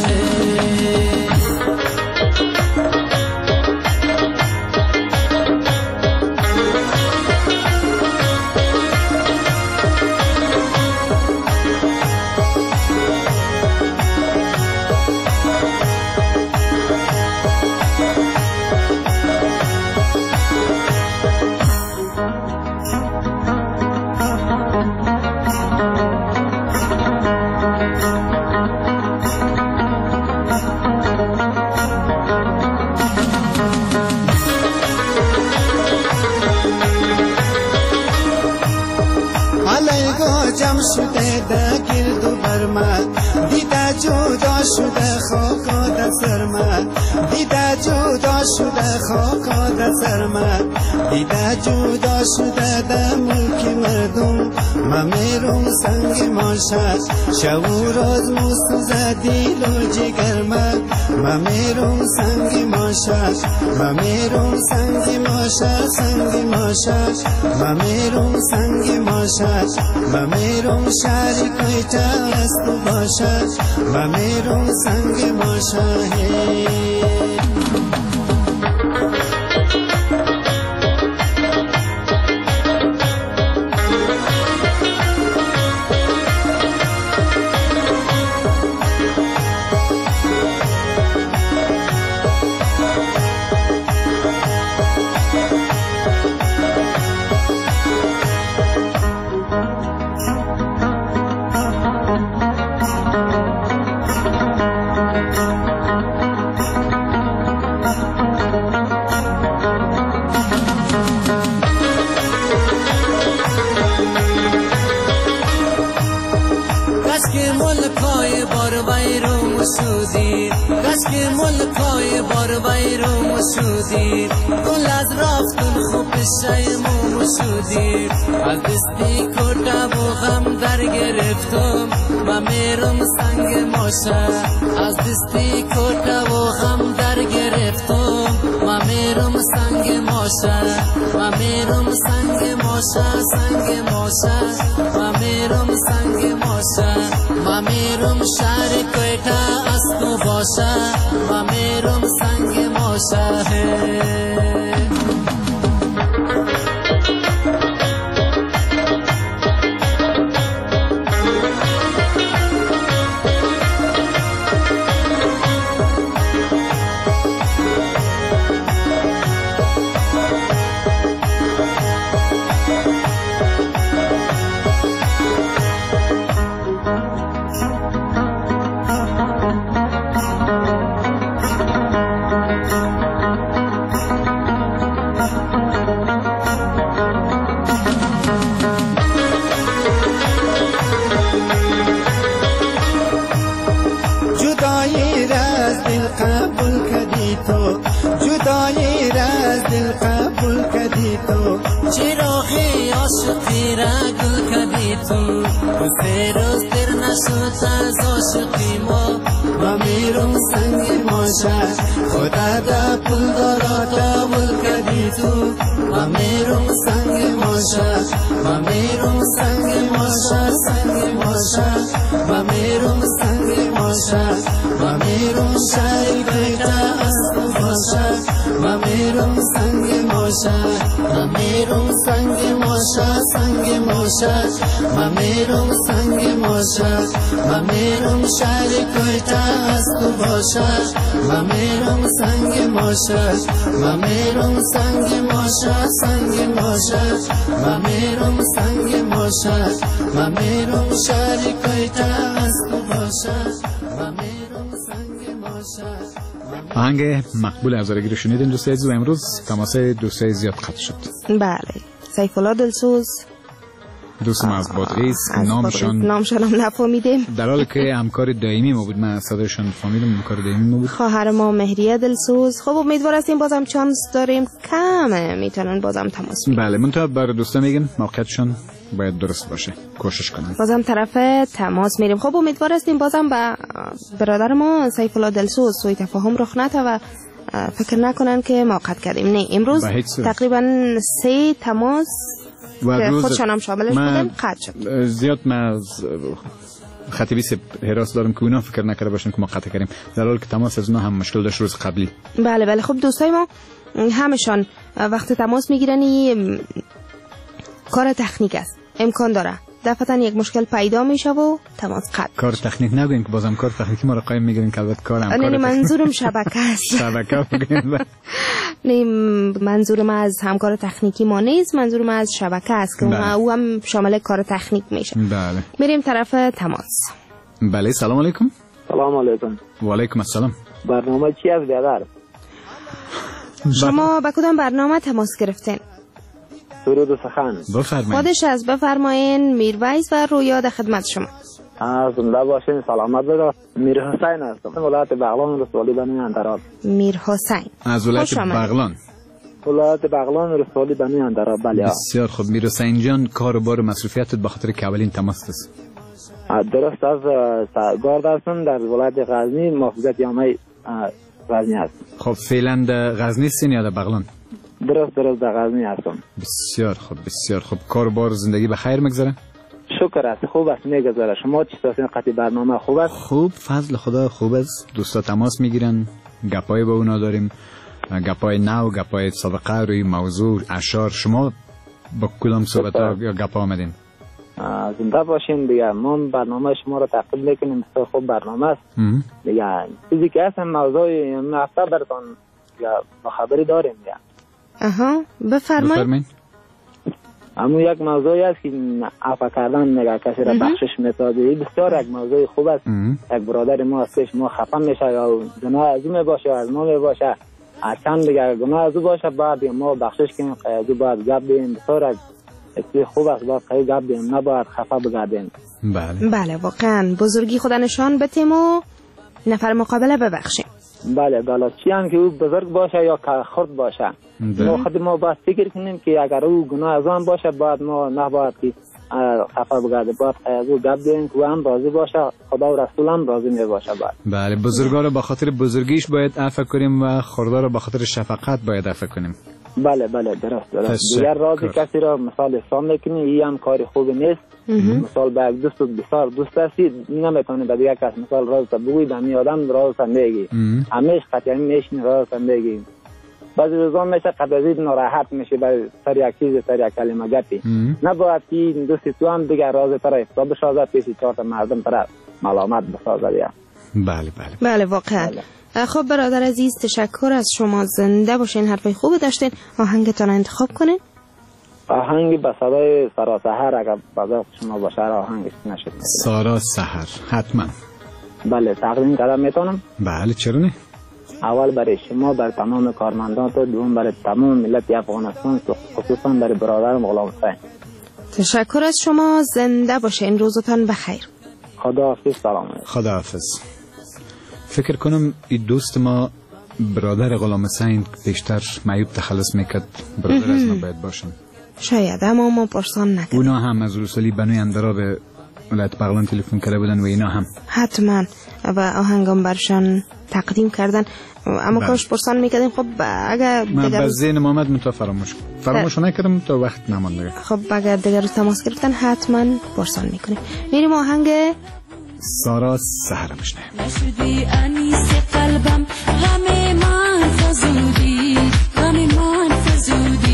[SPEAKER 11] جمع شده در گرد و برما دیده جدا شده خاکا در سرما دیده جدا شده خاکا در سرما دیده جدا شده در ملک مردم ما میرم سنگ ماشا شو روز مستوزه دیل و جگر ما ما میرم سنگ ماشا ما میرم سنگ ماشا سنگ ماشا ما میرم سنگ ماشا ما میرم شهر کویتا است تو باشا ما میرم سنگ ماشا که ملکای بار ویرو مسودی گل از رفتون خوب شیمو مسودی از دستی کتا و غم در گرفتم و میرم سنگ ماشا از دستی کتا و غم در گرفتم و میرم سنگ ماشا و میرم سنگ ماشا سنگ ماشا و میرم سنگ ماشا و میرم شهر کویتا است تو باشا و میرم سنگ ماشا جدایی راز دل قبول کردی تو چراغی عاشقی را گل کردی تو سه روز در نشد از عاشقی ما و میرم سنگ ماشا خدا دا پول دارا قبول کردی تو و میرم سنگ ماشا و میرم سنگ ماشا سنگ ماشا و میرم سنگ ماشا و میرم شای بیتا است و میرم سنگ ما ماشه من میرم سنگ ماشه سنگ ماشه من میرم سنگ ماشه من میرم شهر کویتا از تو باشه من میرم سنگ ماشه من میرم سنگ ماشه سنگ ماشه من میرم سنگ ماشه من میرم شهر کویتا از تو باشه من میرم سنگ ماشه.
[SPEAKER 3] آهنگ مقبول هزارگی رو شنیدین دوستای عزیز و امروز تماس دوستای زیاد قطع شد.
[SPEAKER 4] بله سیف الله دلسوز
[SPEAKER 3] دوست ما از بادغیس نامشان
[SPEAKER 4] نامشان هم نفهمیدیم
[SPEAKER 3] در حالی که همکار دائمی ما بود. من صدایشان فهمیدم همکار دائمی ما بود.
[SPEAKER 4] خواهر ما مهریه دلسوز. خب امیدوار هستیم بازم چانس داریم کمه میتونن بازم تماس بگیرن.
[SPEAKER 3] بله منتها برای دوستا میگن موقعیتشان باید درست باشه کوشش کنن.
[SPEAKER 4] بازم طرف تماس میریم. خب امیدوار هستیم بازم به برادر ما سیف الله دلسوز سوء تفاهم رخ نده و فکر نکنن که ما قطع کردیم. نه امروز تقریبا سه تماس که خودشان هم شاملش بودن قطع شد.
[SPEAKER 3] زیاد من از خطیبی سب حراس دارم که اونا فکر نکرده باشن که ما قطع کردیم در حالی که تماس از اونا هم مشکل داشت روز قبلی.
[SPEAKER 4] بله بله. خب دوستای ما همشان وقت تماس میگیرن کار تکنیک است. امکان داره دفعتاً یک مشکل پیدا میشه و تماس قطع.
[SPEAKER 3] کار تکنیک نگوین که بازم کار تکنیکی ما رو قایم میگیرین که البته کار هم
[SPEAKER 4] نه منظورم شبکه است.
[SPEAKER 3] شبکه میگین.
[SPEAKER 4] نه منظورم از همکار تکنیکی ما نیست، منظورم از شبکه است که او هم شامل کار تکنیک میشه.
[SPEAKER 3] بله.
[SPEAKER 4] میریم طرف تماس.
[SPEAKER 3] بله سلام علیکم.
[SPEAKER 12] سلام علیکم.
[SPEAKER 3] و علیکم السلام.
[SPEAKER 12] برنامه چی است بیادر؟
[SPEAKER 4] شما با کدام برنامه تماس گرفتین؟
[SPEAKER 12] سرود و سخن.
[SPEAKER 3] بفرمایید.
[SPEAKER 4] خودش از بفرمایین. میرویس و رویا در خدمت شما.
[SPEAKER 12] زنده باشین سلامت باشین. میر حسین هستم ولایت بغلان رسولی بنی اندراب.
[SPEAKER 4] میر حسین
[SPEAKER 3] از ولایت بغلان.
[SPEAKER 12] ولایت بغلان رسولی بنی اندراب. بله
[SPEAKER 3] بسیار خوب. میر حسین جان کار و بار مسئولیتت به خاطر که اولین تماس است.
[SPEAKER 12] درست از گارد هستم در ولایت غزنی محافظت یامه غزنی هستم.
[SPEAKER 3] خب فعلا در غزنی هستین یا در بغلان؟
[SPEAKER 12] درست درست در غزنی هستم.
[SPEAKER 3] بسیار خوب بسیار خوب. کار و بار زندگی به خیر میگذره؟
[SPEAKER 12] شکر است خوب است میگذره. شما چی هستین؟ قطعی برنامه خوب است؟
[SPEAKER 3] خوب فضل خدا خوب است. دوستا تماس میگیرن گپای با اونا داریم گپای نو گپای سابقه روی موضوع اشعار. شما با کدام صحبت ها یا گپا آمدین؟
[SPEAKER 12] زنده باشین دیگه. ما برنامه شما رو تقدیم میکنیم. بسیار خوب برنامه است دیگه. چیزی که هست موضوع این هفته براتون یا خبری داریم دیگه.
[SPEAKER 4] اها بفرمایید.
[SPEAKER 12] اما یک موضوعی است که عفو کردن نگاه کسی را بخشش میسازه. بسیار یک موضوع خوب است. یک برادر ما است که ما خفه میشه یا گناه از او میباشه از ما میباشه چند دیگه گناه از او باشه بعد ما بخشش کنیم از او باید گپ دیم. بسیار یک خوب است باید قیل گپ دیم نباید خفه بگردیم.
[SPEAKER 3] بله
[SPEAKER 4] بله واقعا بزرگی خدا نشان بتیم و نفر مقابله ببخشیم.
[SPEAKER 12] بله بله چی هم که او بزرگ باشه یا خرد باشه ما خود ما باید فکر کنیم که اگر او گناه از آن باشه باید ما نباید که خفه بگرده باید از او گپ دیم که هم راضی باشه خدا و رسول هم راضی می باشه. باید
[SPEAKER 3] بله بزرگا رو به خاطر بزرگیش باید عفو کنیم و خردا رو به خاطر شفقت باید عفو کنیم.
[SPEAKER 12] بله بله درست درست. دیگر راضی کسی را مثال حساب میکنی این هم کار خوبی نیست. مثال به یک دوست بسیار دوست هستی نمیتونی به دیگر کس مثال راز بگویی به می آدم راز میگی همیش قطعی میشنی راز میگی. بعضی روزا میشه قبضید ناراحت میشه برای سر یک چیز سر یک کلمه گپی نباید که دوستی تو هم دیگر راز تر حساب بسازد پیش چهار تا مردم پر ملامت بسازد.
[SPEAKER 3] بله بله
[SPEAKER 4] بله واقعا. خب برادر عزیز تشکر از شما. زنده باشین. حرفای خوب داشتین. آهنگتان انتخاب کنین.
[SPEAKER 12] آهنگ به صدای سارا سحر اگر بذات شما باشه آهنگش نشد.
[SPEAKER 3] سارا سحر حتما.
[SPEAKER 12] بله تقدیم کردم میتونم؟
[SPEAKER 3] بله چرا نه.
[SPEAKER 12] اول برای شما بر تمام کارمندان تو دوم برای تمام ملت افغانستان خصوصا برای برادرم غلام حسین.
[SPEAKER 4] تشکر از شما. زنده باشین. روزتان بخیر.
[SPEAKER 12] خداحافظ. سلام.
[SPEAKER 3] خداحافظ. فکر کنم این دوست ما برادر غلام حسین بیشتر معیوب تخلص میکرد برادر از ما باید باشن
[SPEAKER 4] شاید اما ما پرسان نکردیم.
[SPEAKER 3] اونا هم از رسولی بنوی اندرا به ولایت بغلان تلفن کرده بودن و اینا هم
[SPEAKER 4] حتما و آهنگام برشان تقدیم کردن اما کاش پرسان میکردیم. خب اگر
[SPEAKER 3] من به ذهن محمد منتها فراموش فراموش نکردم تا وقت نمانده.
[SPEAKER 4] خب اگر دیگر رو تماس گرفتن حتما پرسان میکنیم. میریم آهنگ
[SPEAKER 3] سارا سحر بشنه.
[SPEAKER 13] نشدی انیس قلبم غم من فزودی غم من فزودی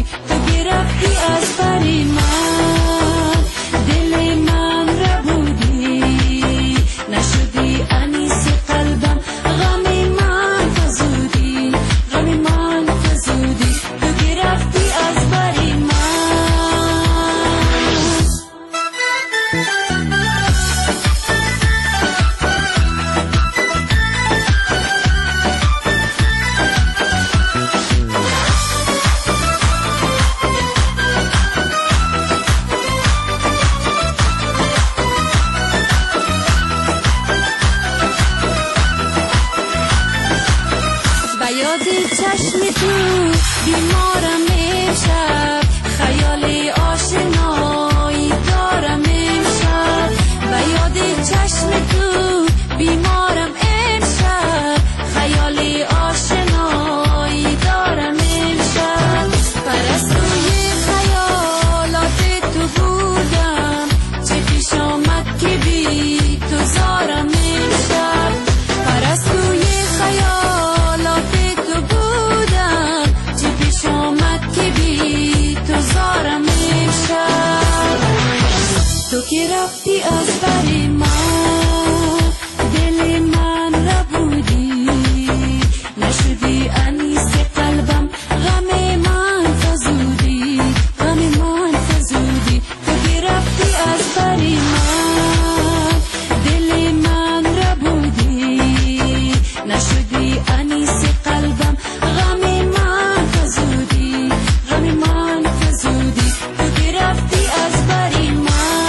[SPEAKER 13] یاد چشم تو بیمارم امشب خیال آشنایی دارم امشب و یاد چشم تو بیمارم امشب خیال آشنایی دارم امشب پرستوی خیالات تو بودم چه پیش آمد که بی تو زارم امشب پرستوی خیالات تو بودم چه پیش آمد که بی تو زارم امشب تو که رفتی از بر من دل من را بودی نشدی انیس قلبم غم من فزودی غم من فزودی تو که رفتی از بر من دل من را بودی نشدی انیس قلبم غم من فزودی غم من فزودی تو که رفتی از بر من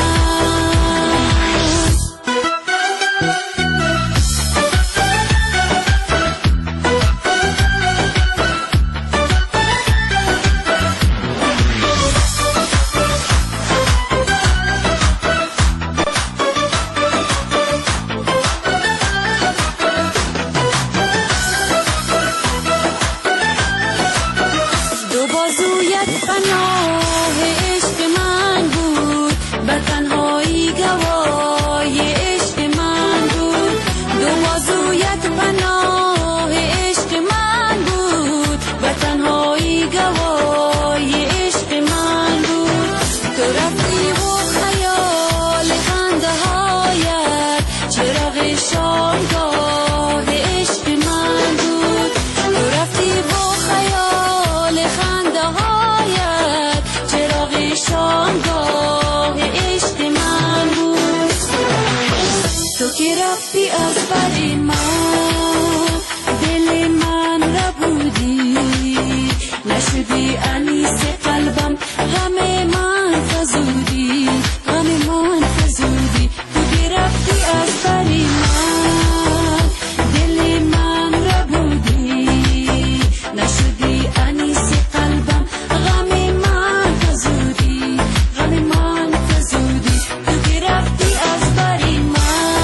[SPEAKER 13] دو بازویت پناه عشق من بود به تنهایی گوای عشق من بود دو بازویت پناه عشق من بود به تنهایی گوای عشق من بود تو رفتی و خیال خنده هایت چراغ شامگاه عشق من بود تو رفتی و خیال خنده هایت چراغ شامگاه عشق من بود تو که رفتی از بر من دل من را بودی نشدی انیس قلبم غم من فزودی غم من فزودی تو که رفتی از بر من دل من را بودی نشدی انیس قلبم غم من فزودی غم من فزودی تو که رفتی از بر من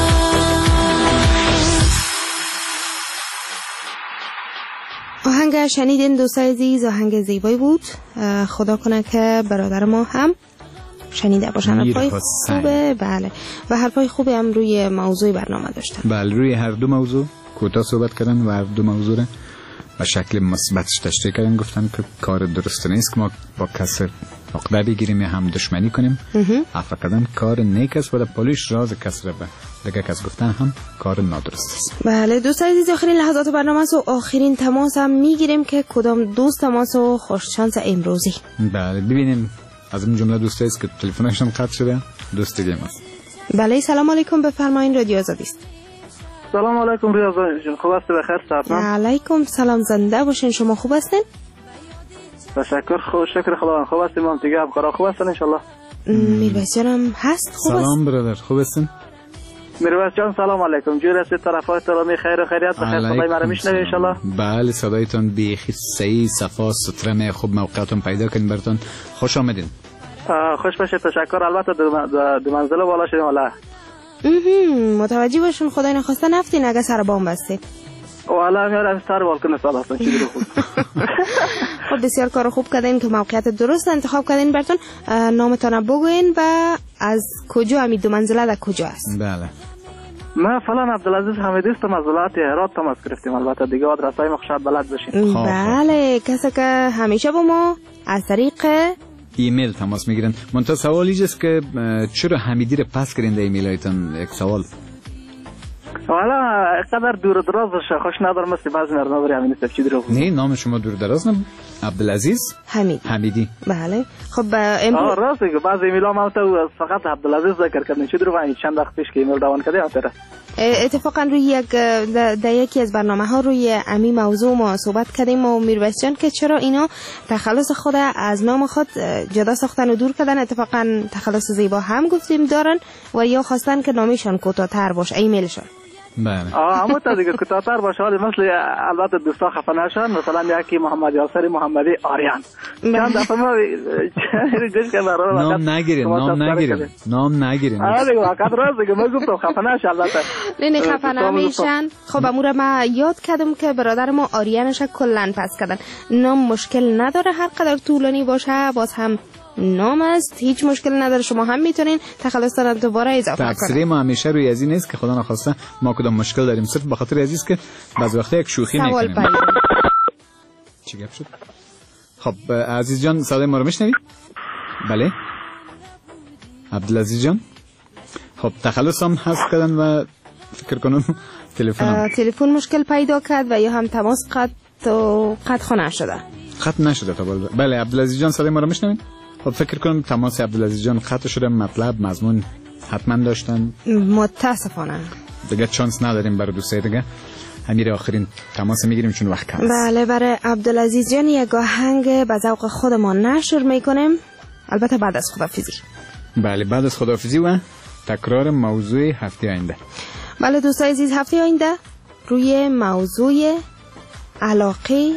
[SPEAKER 4] آهنگ شنیدین دوستای عزیز، آهنگ زیبایی بود. خدا کنه که برادر ما هم شنیده باشن. حرفای خوبه، بله، و حرفای خوبه هم روی موضوع برنامه داشتن.
[SPEAKER 3] بله، روی هر دو موضوع کوتاه صحبت کردن و هر دو موضوع را به شکل مثبتش تشریح کردن. گفتن که کار درست نیست که ما با کسی عقده بگیریم یا هم دشمنی کنیم. افقدن کار نیک است و در پالیش راز کس را به دیگه کس گفتن هم کار نادرست است.
[SPEAKER 4] بله دوستان عزیز، آخرین لحظات برنامه است و آخرین تماس هم میگیریم که کدام دوست تماس و خوش شانس امروزی.
[SPEAKER 3] بله ببینیم از این جمله دوستی است که تلفنشون قطع شده. دوست دیگه است.
[SPEAKER 4] بله سلام علیکم، بفرمایید، رادیو آزادی است.
[SPEAKER 6] سلام علیکم ریاض جان، خوب است؟ بخیر سلام.
[SPEAKER 4] علیکم سلام، زنده باشین. شما خوب هستین؟
[SPEAKER 6] تشکر، خوش شکر خدا. خوب هستیم هم دیگه، ابقرا خوب هستن ان شاء الله.
[SPEAKER 4] میرویس جانم هست؟ خوب است.
[SPEAKER 3] سلام برادر، خوب هستین؟
[SPEAKER 6] میرویس جان سلام علیکم. جور است طرفای ترامی خیر و خیریت بخیر. صدای مرا میشنوید ان شاء الله؟
[SPEAKER 3] بله صدایتون بیخی صحیح صفا ستره خوب موقعتون پیدا کنیم براتون. خوش آمدین.
[SPEAKER 6] خوش باشید، تشکر. البته دو منزله بالا شدیم والا.
[SPEAKER 4] متوجه باشون خدای نخواسته نفتین اگه سر بام بسته.
[SPEAKER 6] والا میارم سر بالکن سالاتون چی درو خوب.
[SPEAKER 4] خب بسیار کار خوب کردین که موقعیت درست انتخاب کردین. براتون نامتون بگوین و از کجا همین دو منزله در کجا است؟
[SPEAKER 3] بله
[SPEAKER 6] ما فلان عبدالعزیز حمیدی است، از ولایت هرات تماس گرفتیم. البته دیگه آدرسای ما شاید بلد باشین.
[SPEAKER 4] بله، کسی که همیشه با ما از طریق
[SPEAKER 3] ایمیل تماس میگیرن. منتها سوال اینجاست که چرا حمیدی رو پس کردین در ایمیلایتون؟ یک سوال.
[SPEAKER 6] والا قدر دور دراز خوش ندارم، مثل بعضی مردم داری همین است چی درو.
[SPEAKER 3] نه نام شما دور دراز نه، عبدالعزیز
[SPEAKER 4] حمید
[SPEAKER 3] حمیدی.
[SPEAKER 4] بله خب امروز
[SPEAKER 6] راست که بعضی ایمیلا ما تو فقط عبدالعزیز ذکر کردن چی درو. ولی چند وقت پیش که ایمیل روان کردم اتره
[SPEAKER 4] اتفاقا روی یک در یکی از برنامه ها روی امی موضوع ما صحبت کردیم و میرویس جان که چرا اینا تخلص خود از نام خود جدا ساختن و دور کردن. اتفاقا تخلص زیبا هم گفتیم دارن و یا خواستن که نامشان کوتاه‌تر باشه ایمیلشان.
[SPEAKER 3] بله
[SPEAKER 6] آه همون تا دیگه کوتاه‌تر باشه ولی مثل البته دوستا خفه نشن مثلا یکی محمد یاسر محمدی آریان چند دفعه ما گوش که برای
[SPEAKER 3] نام نگیرین نام نگیرین نام نگیرین
[SPEAKER 6] آره دیگه واقعا راست دیگه من گفتم خفه نشه البته
[SPEAKER 4] نه نه خفه نمیشن. خب امور ما یاد کردم که برادر ما آریانش کلا پس کردن. نام مشکل نداره هر قدر طولانی باشه باز هم نام است هیچ مشکل نداره شما هم میتونین تخلص رو دوباره اضافه کنید.
[SPEAKER 3] تفسیر ما همیشه روی ازی نیست که خدا نخواسته ما کدام مشکل داریم صرف به خاطر ازیست که بعض وقتا یک شوخی میکنیم. چی گپ شد؟ خب عزیز جان صدای ما رو میشنوید؟ بله عبدالعزیز جان خب تخلص هم حذف کردن و فکر کنم تلفن
[SPEAKER 4] تلفن مشکل پیدا کرد و یا هم تماس قطع و قطع نشده.
[SPEAKER 3] قطع نشده تا بالا. بله عبدالعزیز جان صدای ما رو میشنوید؟ خب فکر کنم تماس عبدالعزیز جان قطع شده. مطلب مضمون حتما داشتن
[SPEAKER 4] متاسفانه
[SPEAKER 3] دیگه چانس نداریم برای دوستای دیگه. همین آخرین تماس میگیریم چون وقت کم است.
[SPEAKER 4] بله برای عبدالعزیز جان یک آهنگ به ذوق خودمان نشر میکنیم البته بعد از خداحافظی.
[SPEAKER 3] بله بعد از خداحافظی و تکرار موضوع هفته آینده.
[SPEAKER 4] بله دوستای عزیز هفته آینده روی موضوع علاقه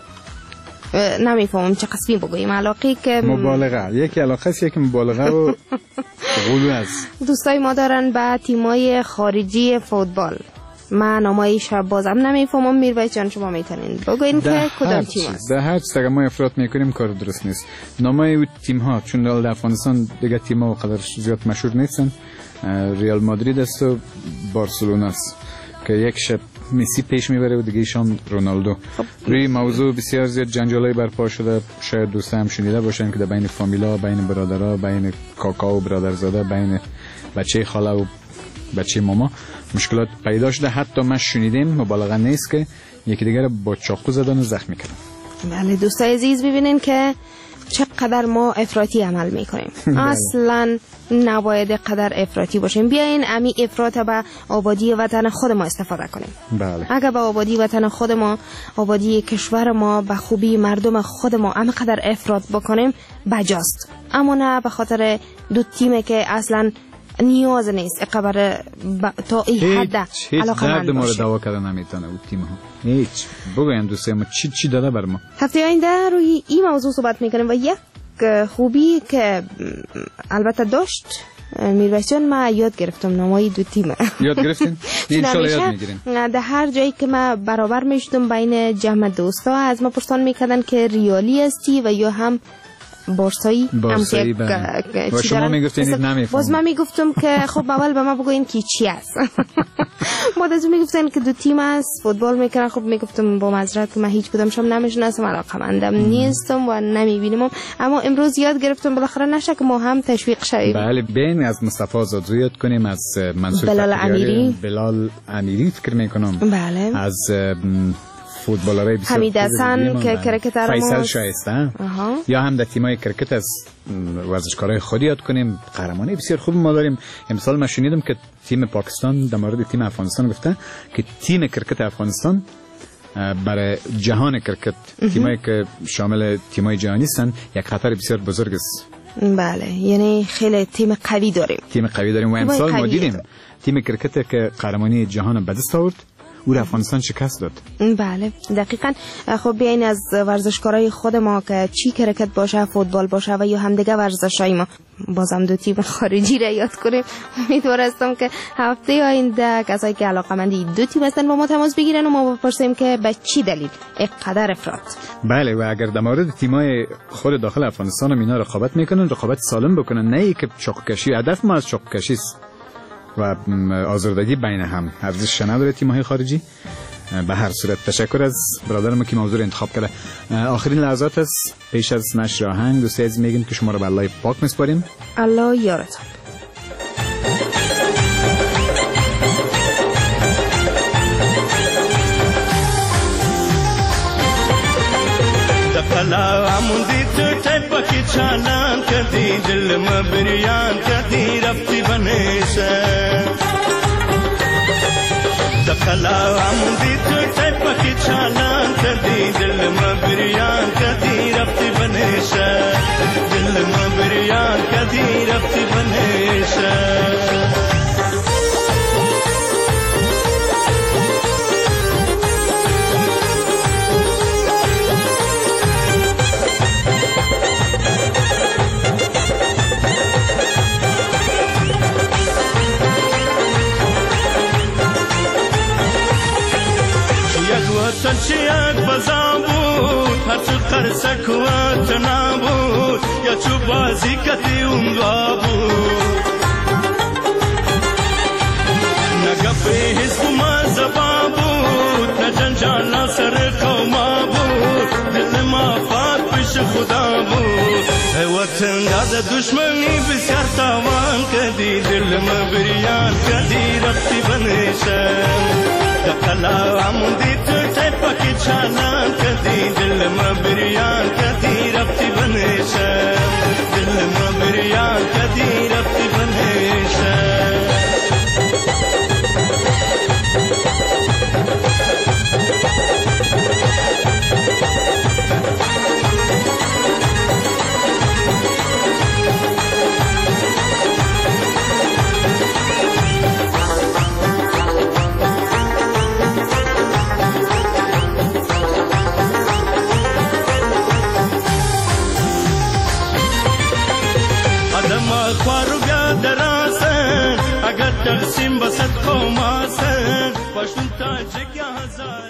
[SPEAKER 4] نمیفهمم چه قسمی بگوییم علاقه که
[SPEAKER 3] مبالغه یکی علاقه است یکی مبالغه و غلو است.
[SPEAKER 4] دوستای ما دارن به تیمای خارجی فوتبال. من نامایش بازم نمیفهمم. میرویس جان شما میتونین بگوین که کدام تیم است؟
[SPEAKER 3] ده هر چیز ما افراط میکنیم کار درست نیست. نامای او تیم ها چون در افغانستان دیگه تیم ها قدر زیاد مشهور نیستن. ریال مادرید است و بارسلونا است که یک شب مسی پیش میبره و دیگه شام رونالدو. روی موضوع بسیار زیاد جنجالای برپا شده. شاید دوستا هم شنیده باشن که در بین فامیلا، بین برادرها، بین کاکا و برادرزاده، بین بچه خاله و بچه ماما مشکلات پیدا شده. حتی ما شنیدیم مبالغه نیست که یکی دیگر با چاقو زدن و زخمی کردن.
[SPEAKER 4] بله دوستای عزیز ببینین که چقدر ما افراطی عمل میکنیم. اصلا نباید قدر افراطی باشیم. بیاین امی افراط به آبادی وطن خود ما استفاده کنیم.
[SPEAKER 3] بله.
[SPEAKER 4] اگر به آبادی وطن خود ما، آبادی کشور ما، به خوبی مردم خود ما اما قدر افراط بکنیم بجاست. اما نه به خاطر دو تیمی که اصلا نیاز نیست اقبر ب... تا این حد علاقه من
[SPEAKER 3] درد ما رو دوا کردن نمیتونه اون تیم ها. هیچ بگوین دوستای ما چی چی داده بر ما.
[SPEAKER 4] هفته آینده روی این موضوع صحبت میکنیم و یک خوبی که البته داشت میرویس جان ما یاد گرفتم نامای دو تیم.
[SPEAKER 3] یاد گرفتین؟ ان شاء الله یاد میگیرین.
[SPEAKER 4] در هر جایی که ما برابر میشدم بین جمع دوستا از ما پرسان میکردن که ریالی هستی و یا هم بارسایی.
[SPEAKER 3] بارسایی و شما میگفتین نمیفهمم.
[SPEAKER 4] باز من میگفتم که خب اول به ما بگوین که چی است. بعد از اون میگفتن که دو تیم است فوتبال میکنن. خب میگفتم با معذرت که من هیچ کدومشم نمیشناسم علاقه‌مندم نیستم و نمیبینم. اما امروز یاد گرفتم بالاخره نشه که ما هم تشویق شویم.
[SPEAKER 3] بله بین از مصطفی آزادزو یاد کنیم از منصور
[SPEAKER 4] بلال امیری
[SPEAKER 3] بلال امیری فکر میکنم.
[SPEAKER 4] بله.
[SPEAKER 3] از فوتبالرای بسیار
[SPEAKER 4] حمید حسن که کرکتر ما
[SPEAKER 3] فیصل شایسته یا هم در تیمای کرکت از ورزشکارای خودی یاد کنیم. قهرمانی بسیار خوب ما داریم. امسال ما شنیدم که تیم پاکستان در مورد تیم افغانستان گفته که تیم کرکت افغانستان برای جهان کرکت تیمایی که شامل تیمای جهانی هستند یک خطر بسیار بزرگ است.
[SPEAKER 4] بله یعنی خیلی تیم قوی داریم.
[SPEAKER 3] تیم قوی داریم و امسال ما دیدیم تیم کرکت که قهرمانی جهان به دست آورد او افغانستان شکست داد.
[SPEAKER 4] بله دقیقاً. خب بیاین از ورزشکارای خود ما که چی کرکت باشه فوتبال باشه و یا هم دیگه ورزشای ما بازم دو تیم خارجی را یاد کنیم. امیدوارم که هفته آینده کسایی که علاقه‌مندی دو تیم هستن با ما تماس بگیرن و ما بپرسیم که به چی دلیل اینقدر افراط.
[SPEAKER 3] بله و اگر در مورد تیمای خود داخل افغانستان هم اینا رقابت میکنن رقابت سالم بکنن نه ای که چاقوکشی. هدف ما از چاقوکشی است و آزردگی بین هم ارزش نداره تیم‌های خارجی. به هر صورت تشکر از برادرم که موضوع انتخاب کرده. آخرین لحظات است پیش از نشر آهنگ دوستای عزیز میگیم که شما رو به الله پاک میسپاریم.
[SPEAKER 4] الله یارتان.
[SPEAKER 14] دقلا عمودی تو تیپا کی چالان کدی دل مبریان کدی رفتی بنیشه. دقلا عمودی تو تیپا کی چالان کدی دل مبریان کدی رفتی بنیشه. دل مبریان کدی رفتی بنیشه. یک بزا بود هرچو قرسک و اتنا بود یا چو بازی کتی اونگا بود نگف حزب ما زبا بود نه جنجانا سر قوما بود دل ما فات پیش خدا بود ای وطن داد دشمنی بسیار تاوان کدی دل ما بریان کدی رفتی بنشم دقلا عمودی تو تیپا چانان کدی دل ما بریان کدی رفتی بنشم دل ما بریان کدی رفتی بنشم خوارو بیا دراسن اگر تقسیم بسد قوم آسن پشتون تاجک یا هزار